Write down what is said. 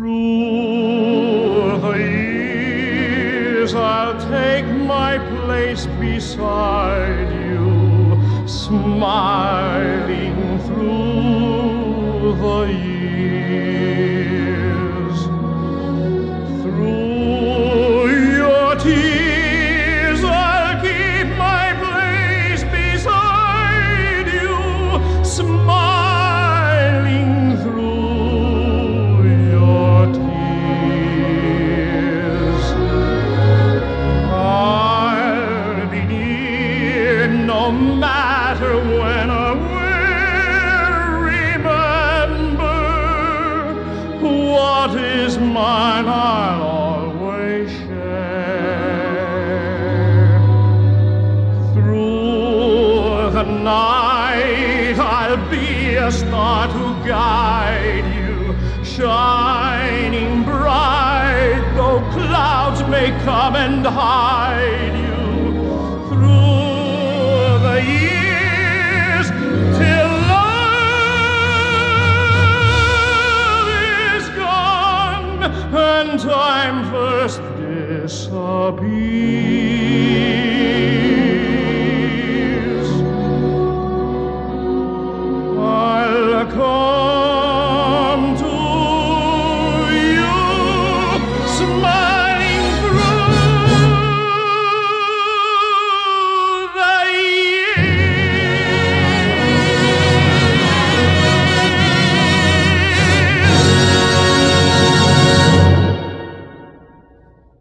Through the years I'll take my place beside you, smiling through the years. Through your tears I'll keep my place beside you, smiling through your tears. I'll be near no matter when I will remember what is mine I'll always share. Through the night I'll be a star to guide you, shining bright though clouds may come and hide you. Through the years till love is gone and time first disappears.